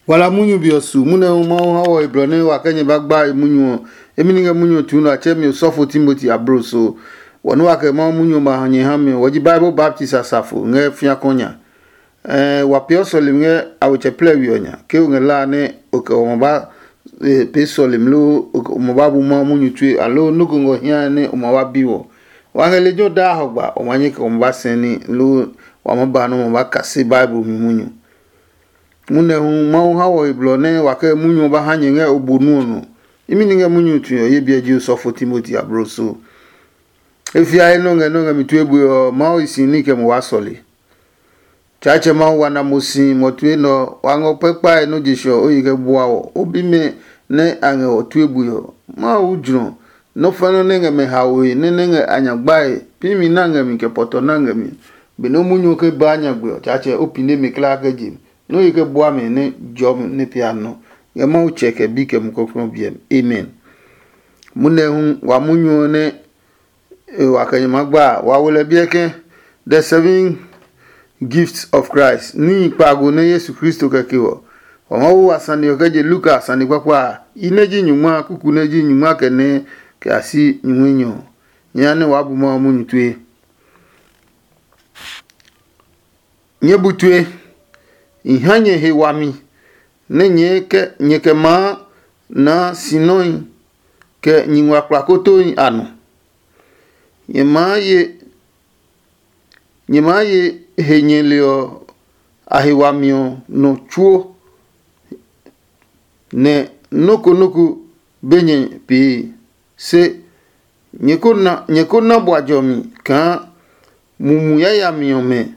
wala munyu biosu mune mo hawo ibrone wa kenye bagba munyu emininga munyu tunu achemi sofo Timothy abroso wonu wa ke mo munyu ma hanye hame waji Bible Baptist asafo nge fia konya wa piosole nge awoche plewi onya ke nge la ne oke o ba pesole mlo mo ba bu mo munyu tue alo nugo ngo hia ne o ma wa biwo wa nge lejo da hogba o manye ke o ba seni lo wa mo ba no mo ba kase Bible mi munyu mune hu hawo iblone wake munyu ba hanye nge obonu no imini nge munyu tu ye bia ji sofo Timothy abroso efia eno nge mitu ebu yo ma isi ni ke mo wasole chache ma wana musi motu no wango pepa eno jisho oyike buawo obime ne ange otu ebu yo ma ujro no fano nge me hawe nge anyagbae pimi nange mi ke poto nange mi bino munyu ke ba anyagbo chache opine mi kla ke jim no yike boa me ne jom ne piano ya ma ucheke bike mkokro biem amen mune hu wa munyu ne wa kanye magba wa wole bieke the 7 gifts of Christ ni pago ne Yesu Kristo kekewo o ma wo asani okeje Luka asani kwakwa ineji nyuma kuku neji nyuma kene ke asi nyunyo nyane wa bu ma munyu tue nyebutue ihanye hewami nenye ke nyeke ma na sinoi ke nyingwa klakoto anu nyemaye henyeleo ahewamio no chuo ne noko benye pi se nyekona bwajomi ka mumuya ya miome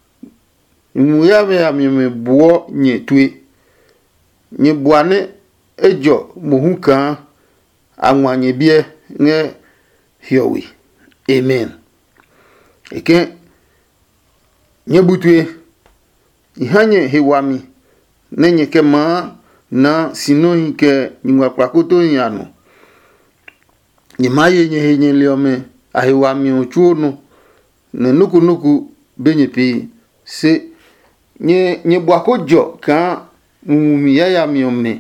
buo nye tue nye buane ejo muhuka anwanye bie nge hiowi amen eke nye butue ihanye hewami nenye kema na sinohi ke nyingwa kwakoto yano nye maye nye henye liome ahewami ochuono ne nuku benye pi se nye bwakojo ka mumuya ya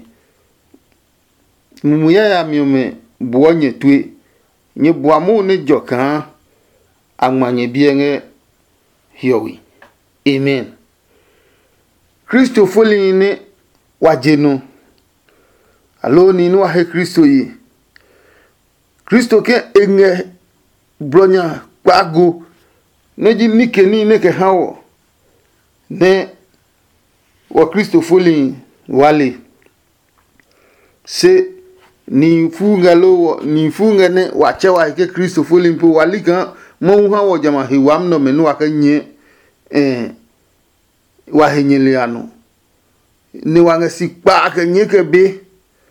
miome buonye tue nye bwamu ne jo ka amanye bienge hiowi amen Kristo foli ne wajeno alo ni no he Kristo yi Kristo ke enge bronya kwago neji nike ni ne ke hawo ne wa Kristo foli wale se ni funga ne wachewa ke Kristo foli mpo walika mo hawo jama hiwam no menu akanye wa henyeliano ni wanga sikpa akanye ke be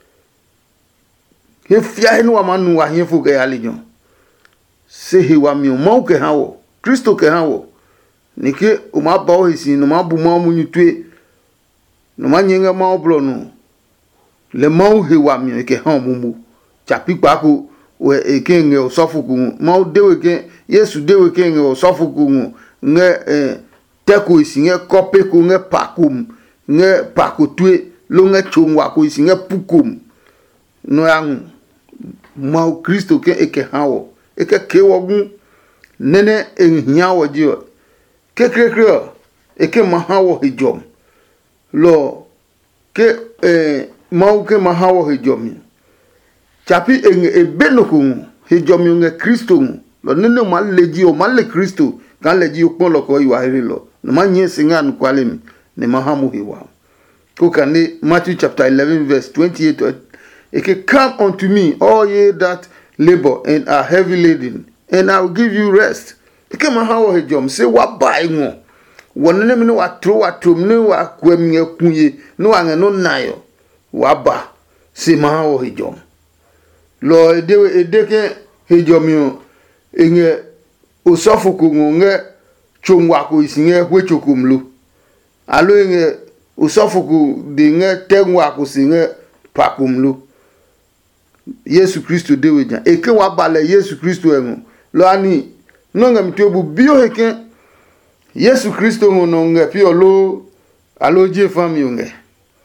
he fia enu wa manu wa hefu ke alijo se hiwami mo ke hawo Kristo ke hawo nike umaba ohisi no mabu ma munyutwe no manyenga ma oblo no le ma hiwami ke ha mumu chapi pako we ekenge osofuku ma dewe ke Yesu dewe ke nge osofuku nge teko isi nge kope ku nge pakum nge pakutwe lo nge chungwa ku isi nge pukum no yang ma Kristo ke eke hawo eke kewogun nene enhiawo dio kekrekre eke mahawo hijom lo ke mauke mahawo hijom chapi ebenoku hijom nge Kristo lo nene maleji o male Kristo kan leji okpon lo ko iwa here lo no manye singa nu kwalemi ne mahamu hiwa ko kane Matthew chapter 11 verse 28 eke come unto me all ye that labor and are heavy laden and I will give you rest eke mahawo hijom se wa bai ngo wonene me wa tro me wa kwam nyakunye no ange no nayo wa ba se mahawo hijom lo edeke hijom yo enge usofuku nge chungwa ko isinge hwechokumlu alo enge usofuku de nge tengwa ko singe pakumlu Yesu Kristo deweja eke wa bale Yesu Kristo enwo lo ani no ngam tobu bio heke Yesu Kristo no nge pi alo je fami nge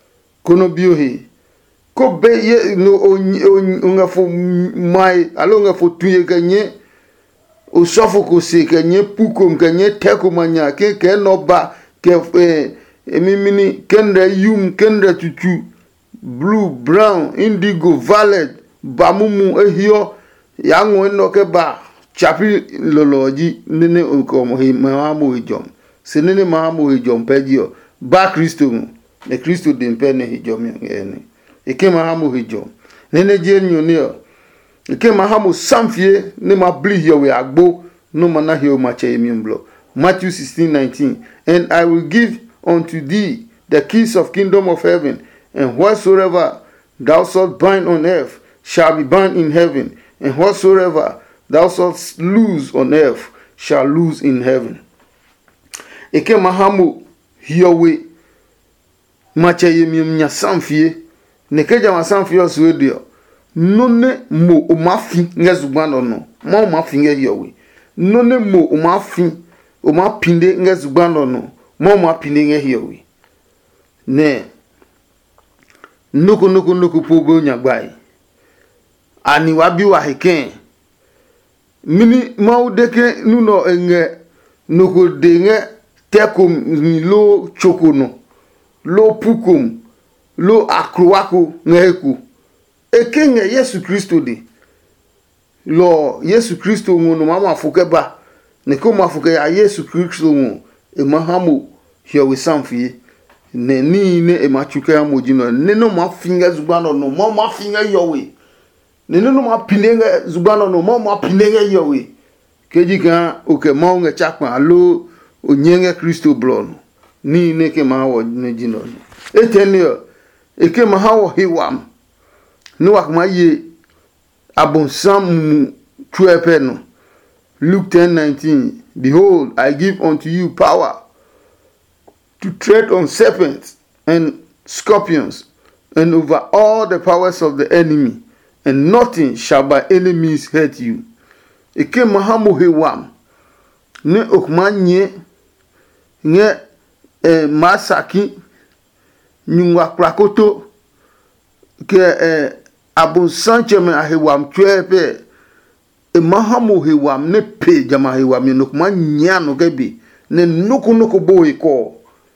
kono biohi ko be ye no onga fo mai alo nga fo tuye kanye o sofo ko se kanye pukom kanye teko manya ke no ba ke mimini kendre yum kendre tutu blue brown indigo violet bamumu ehio yango no ke ba chapi loloji nene ko mo mahamu hijom senene mahamu hijom pejio ba Kristo mu ne Kristo den pe ne hijom ngene eke mahamu hijom nene jenyo ne eke mahamu samfie ne mabli hio we agbo no mana hio mache emimblo. Matthew 16:19 and I will give unto thee the keys of kingdom of heaven, and whatsoever thou shalt bind on earth shall be bound in heaven, and whatsoever thou shalt loose on earth shall loose in heaven. Eke mahamu hiyowe macha yemim nya samfie nekeja masamfie oswedio none mo umafi ngezubano no mo umafi ngeyowe none mo umafi umapinde ngezubano no mo umapinde ngeyowe ne nuku pogo nyagbai ani wabi wa heken mini maudeke nuno enge nuku denge tekum ni lo chokono lo pukum lo akruwako ngeku ekenge Yesu Kristo di lo Yesu Kristo ngono mama fukeba ne ko mafuke ya Yesu Kristo ngo e mahamu hiyo samfie ne ni ne e machuka ya mojino ne no mafinga zubano no mo mafinga yowe ne no mapinenga zubano no mo mapinenga yowe kejika oke maunga chakwa alo onyenge Kristo blon ni ne ke mawo ne jino etenio eke mahawo hiwam no akmaye abonsam tuepeno. Luke 10:19 behold, I give unto you power to tread on serpents and scorpions and over all the powers of the enemy, and nothing shall by any means hurt you. Eke mahamu hewam ne okmanye nge masaki nyungwa prakoto ke abonsanche me ahewam twepe mahamu hewam ne pe jama hewam no kumanya no gebi ne nuku boy ko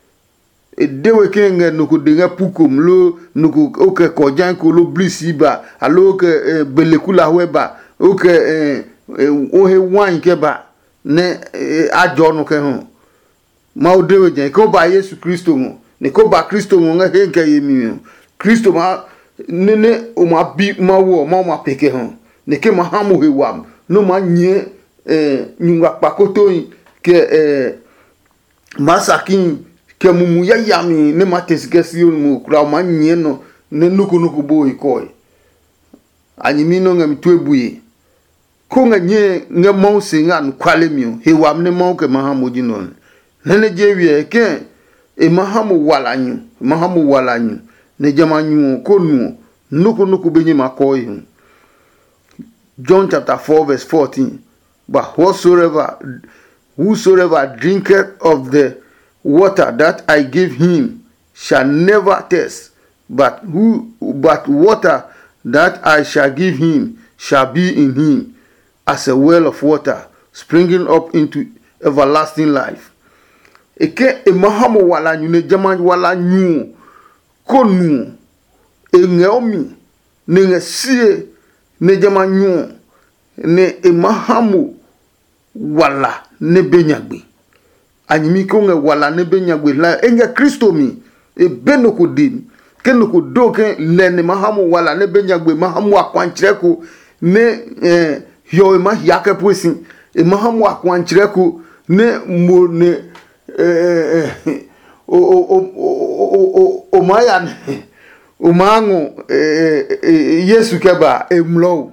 dewe kenge nuku dinga pukum lo nuku oke kojan ko lo blisiba alo ke belekula weba oke ohe wan keba ne ajo no ke ho ma dewe jen ko ba Yesu Kristo mo ne ko ba Kristo mo nga henke yemi Kristo ma nene o ma bi ma wo ma peke ho ne ke mahamu hewam no ma nye nyunga pakoto ke masakin ke mumu ya yami ne matesgesi mu kura ma nye no ne nuku boy koy anyimi no ngam twebuye ko nga nye nga monse nga nkwale mi hewam ne mo ke mahamu jinon nene jewie ke mahamu walanyu ne jamanyu ko nuku benye makoy. John chapter 4 verse 14. But whosoever drinketh of the water that I give him shall never thirst, but water that I shall give him shall be in him as a well of water springing up into everlasting life. Eke mahamu wala nyu ne jaman wala nyu konu engeomi ne sie ne jaman nyu ne mahamu wala ne benyagbe anyimi ko nge wala ne benyagbe la enga Kristo mi e benoko din kenoko doke le ne mahamu wala ne benyagbe mahamu akwanchireko ne yo ma yake posin e mahamu akwanchireko ne mo ne o maya o mango Yesu keba emlo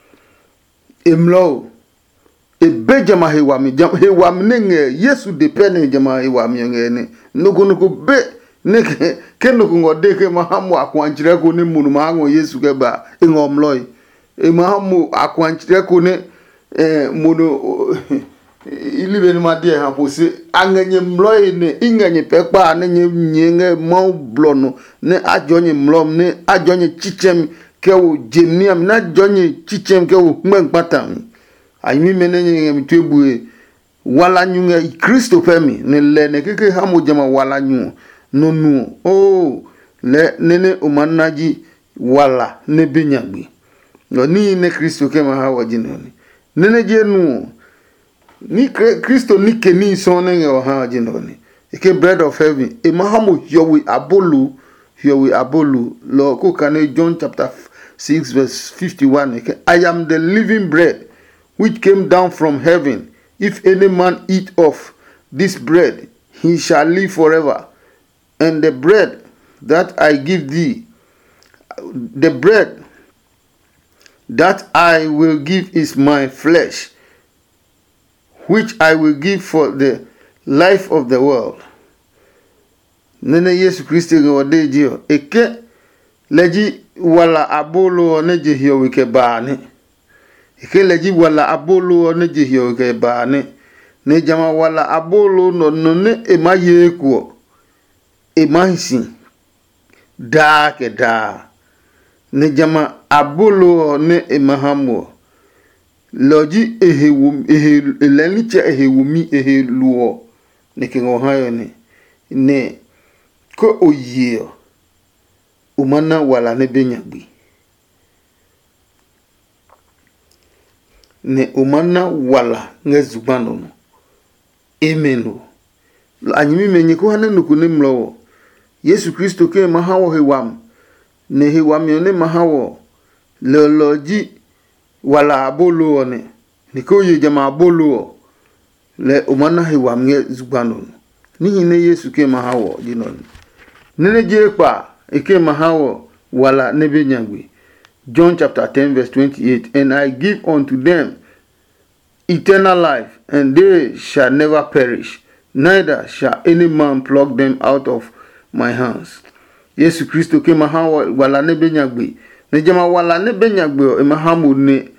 bejama hewam nenge Yesu depende jama hewam ngene nuku be ne kenuku ngode ke mahamu akwanchire ko ne munu mango Yesu keba ngomloy mahamu akwanchire ko ne munu ilibe ni madie ha pose angenye mlo ne ingenye pepa ne nyenge mo blono ne ajonye mlom ne ajonye chichem ke wo jemniam na ajonye chichem ke wo mengpatam ayimi menenye mitwebue wala nyunge Kristo pemi ne le ne keke hamo jama wala nyu nonu oh le nene umanaji wala ne benyagbi no ni ne Kristo ke ma ha wajinoni nene jenu ni Kristo ni keni sonne o ha jinoni ike bread of heaven e mahamu yowi abolu lo ko kane John chapter 6 verse 51 ike I am the living bread which came down from heaven. If any man eat of this bread he shall live forever, and the bread that I give thee, the bread that I will give is my flesh, which I will give for the life of the world. Nene Yesu Kristo ngode jio eke leji wala abolo neje hiyo wike baane eke leji wala abolo neje hiyo wike baane ne jama wala abolo no ne ema yekuo ema hisi da ke da ne jama abolo ne ema hamo loji eleniche ehewumi eheluo ne kingo hayo ne ko oye umana wala ne benyagbi ne umana wala ngezubano no emeno anyimi menye ko hanen nuku ne mlo Yesu Kristo ke mahawo hewam ne hewam yo ne mahawo loloji wala abolo ne niko ye jama abolo le umana hewam ngezubano ni ne Yesu ke mahawo dinon nene jepa eke mahawo wala nebe nyagwe. John chapter 10 verse 28, and I give unto them eternal life, and they shall never perish, neither shall any man pluck them out of my hands. Yesu Kristo ke mahawo wala nebe nyagwe. Ne jama wala nebe nyagwe e mahamu ne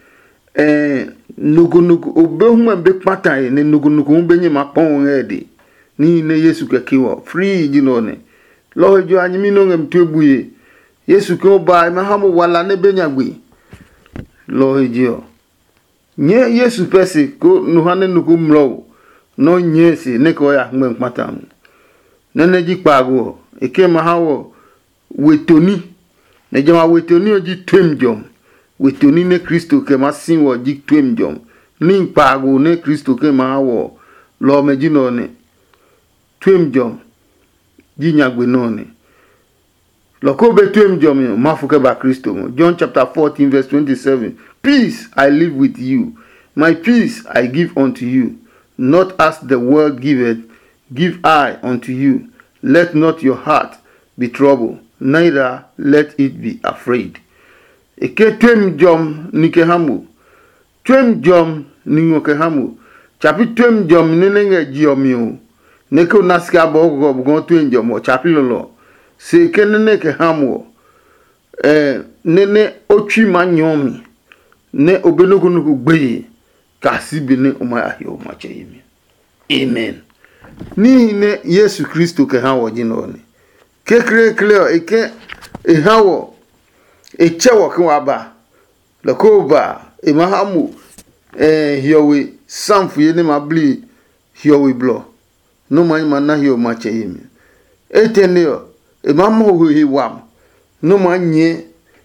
nugu obehuma be patai ne nugu benye mapon ede. Ni ne Yesu ke kiwa free jinone. Lo jo anyimi no ngem twebuye Yesu ko ba mahamu wala ne benyagbe lo jo nye Yesu pese ko nuhane nuku mlo no nyesi ne ko ya ngem patam nene ji pago eke mahawo wetoni ne jama wetoni oji twemjom wetoni ne Kristo ke masinwo ji twemjom ni pago ne Kristo ke mahawo lo mejino ne twemjom jinyagwe none loko betwem jomi mafuke ba Kristo mo. John chapter 14 verse 27, peace I live with you, my peace I give unto you, not as the world giveth, give I unto you. Let not your heart be troubled, neither let it be afraid. Eke twem jom nike hamu, twem jom ningoke hamu, chapi twem jom nenenge jiomio. Neko nasika bogo bugon twenjo mo chapilolo se kenene ke hamo nene otwi manyomi ne obenukunuku gbe kasi bene oma ahio mache yimi amen ni ne Yesu Kristo ke hawo jinoni ke clear eke hawo chewo ke waba lakoba mahamu hiyowe samfu yene mabli hiyowe blo no man na hiyo mache yimi etenio mama huhi wam no manye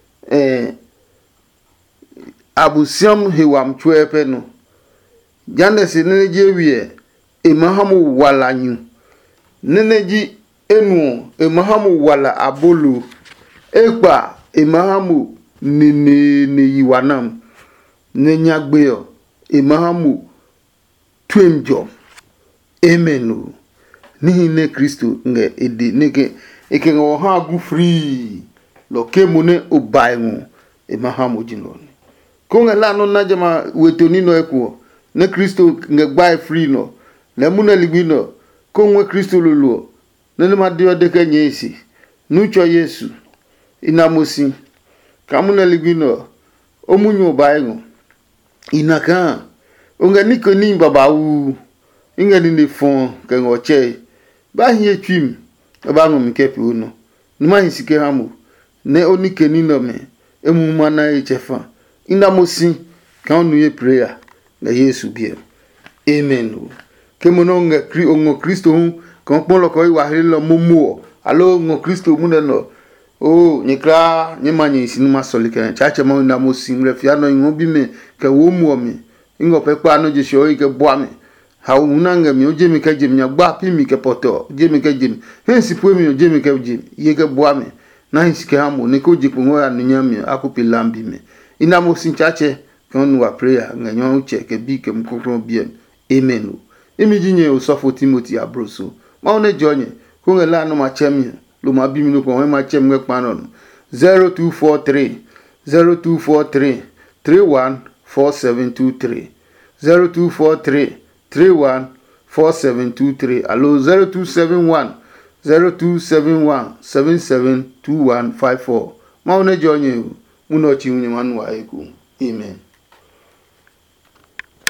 abusiam hiwam chwepe no jande se ne jewie mahamu wala nyu neneji enu mahamu wala abolu ekpa mahamu ne yiwanam ne nyagbeyo mahamu twemjo amen ni ne Kristo nge edi neke eke ngo ha gu free lo kemune obaengu mahamu jinoni ko nga lano na jama wetoni no eko ne Kristo nge gbai free no le muna libino ko nwe Kristo lulu ne ma dio de kenyesi nucho Yesu inamosi kamuna libino omunyu obaengu inaka onga niko ni baba u inga ni fon ke ngoche ba hie twim ba ngom ke pi uno numa hisike hamu ne onike ni no me emu mana echefa ina mosi kan nu ye prayer na Yesu bie amen ke mononga ongo Kristo hu kan polo ko wa hilo mumu alo ngo Kristo mu no nyekra nyemanyi sinuma solike chache mo na mosi mrefia no ngobi me ke wo mu mi ngo pepa no jisho ike boa me ha unanga mi oje mi ka jim nya gba pi mi ke poto je mi ka jim hensi pu mi oje mi ka jim ye ke boa me na hisike hamu ne ko jipu ngo ya nya mi akupi lambi me ina mosi chache kan wa prayer nganyo uche ke bi ke mkokro biem amen imi jinye osofo Timothy abroso ma one jonye ko ngela no ma chemi lo ma bi mi no ko ma chem nge panon 0243 314723 0243 314723 alo 0271 772154 ma one jonye uno chi unye manu wa eku amen.